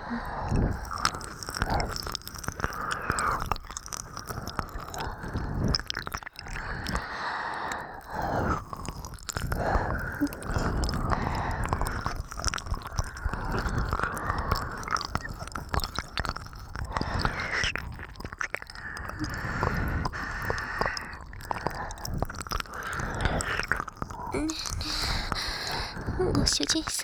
ご主人様、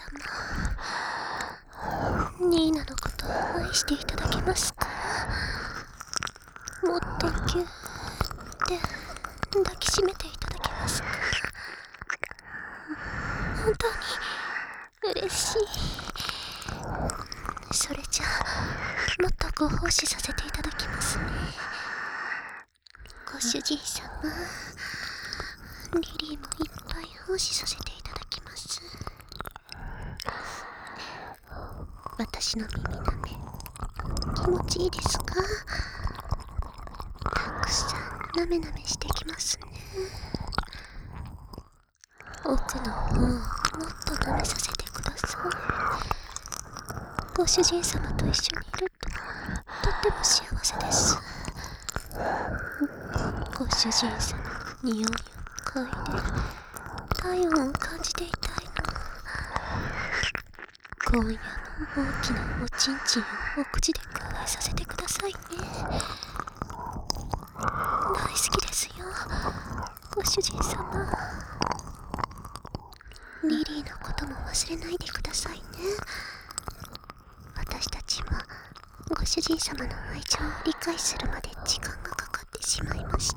ニーナのことを愛していただけますか？もっとぎゅーって抱きしめていただけますか？本当に嬉しい。それじゃあもっとご奉仕させていただきますね。ご主人様、リリーもいっぱい奉仕させていただきます。私の耳なめ気持ちいいですか？たくさんなめなめしてきますね。奥の方をもっとなめさせてください。ご主人様と一緒にいるととっても幸せです。ご主人様の匂いを嗅いで体温を感じていたいの。今夜も大きなおちんちんをお口でくわえさせてくださいね。大好きですよ、ご主人様。リリーのことも忘れないでくださいね。私たちはご主人様の愛情を理解するまで時間がかかってしまいました。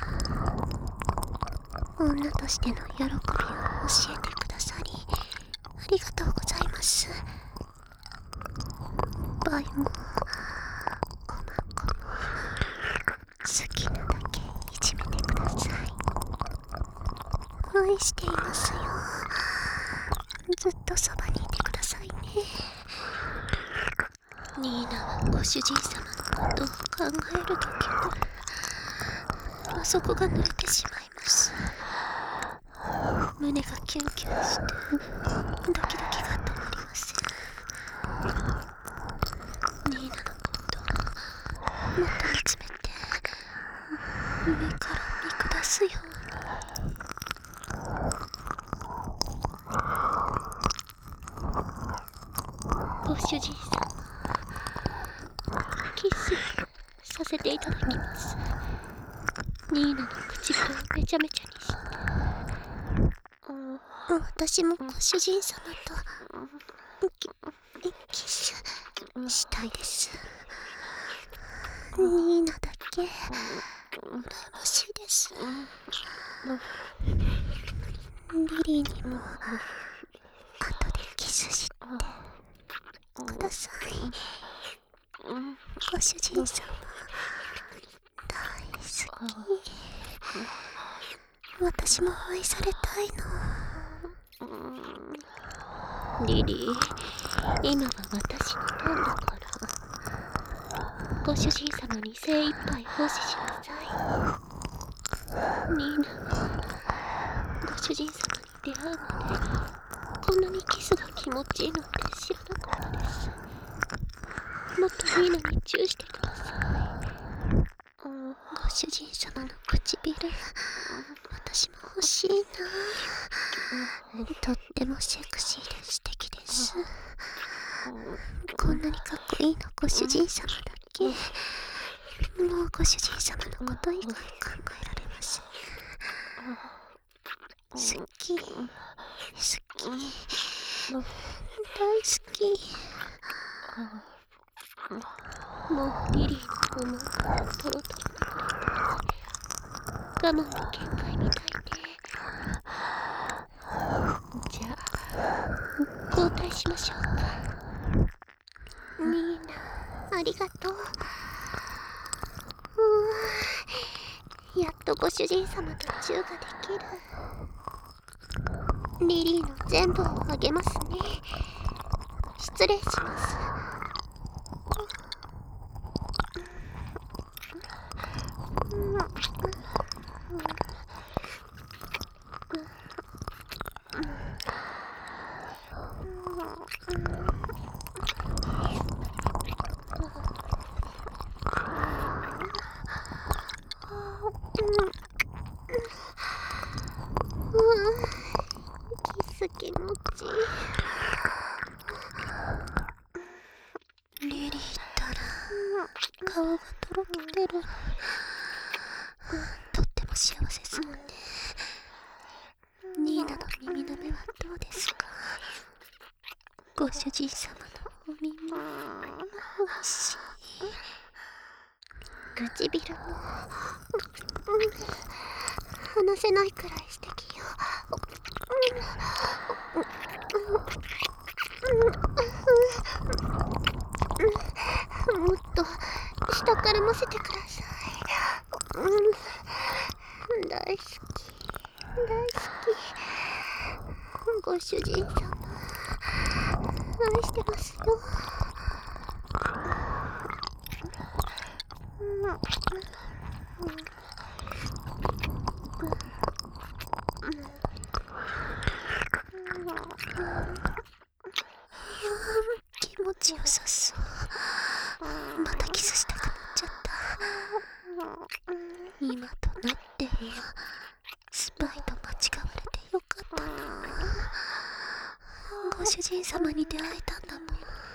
女としての喜びを教えてくださりありがとうございます。バイもコマコも好きなだけいじめてください。愛していますよ。ずっとそばにいてくださいね。ニーナはご主人様のことを考えるときはあそこが濡れてしまいます。胸がキュンキュンしてドキドキが止まりません。ニーナのことをもっと見つめて上から見下すように。ご主人様、キスさせていただきます。ニーナの唇をめちゃめちゃにして。私もご主人様とキスしたいです。ニーナだけ羨ましいです。リリーにも後でキスしてください。ご主人様大好き。私も愛されたいの。リリー、今は私のターンだから、ご主人様に精一杯奉仕しなさい。ニーナはご主人様に出会うまでこんなにキスが気持ちいいなんて知らなかったです。もっとニーナにチューしてください。ご主人様の唇、私も欲しいな。とってもセクシーで素敵です。こんなにかっこいいのご主人様だけ。もうご主人様のこと以外考えられません。好き、好き、大好き。もうリリーの思うからトロトロ我慢の限界みたいね。じゃあ交代しましょうか。ニーナ、ありがとう。やっとご主人様とチューができる。リリーの全部をあげますね。失礼します。 顔がとろけてる。とっても幸せそうね。ニーナの耳の目はどうですか？ご主人様のお耳、おいしい。唇も離せないくらい素敵よ。もっと下から混ぜてください。大好き、大好き。ご主人様、愛してますよ。気持ちよさそう。またキスしたくなっちゃった。今となってはスパイと間違われてよかったの。ご主人様に出会えたんだもん。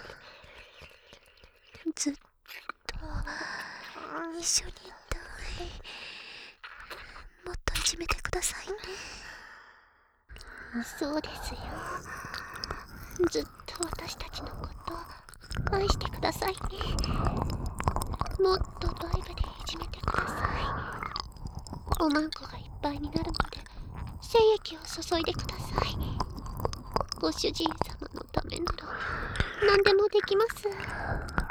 ずっと一緒にいたい。もっといじめてくださいね。そうですよ。ずっと私たちのこと愛してくださいね。もっとドイブでいじめてください。おまんこがいっぱいになるまで精液を注いでください。ご主人様のためなら何でもできます。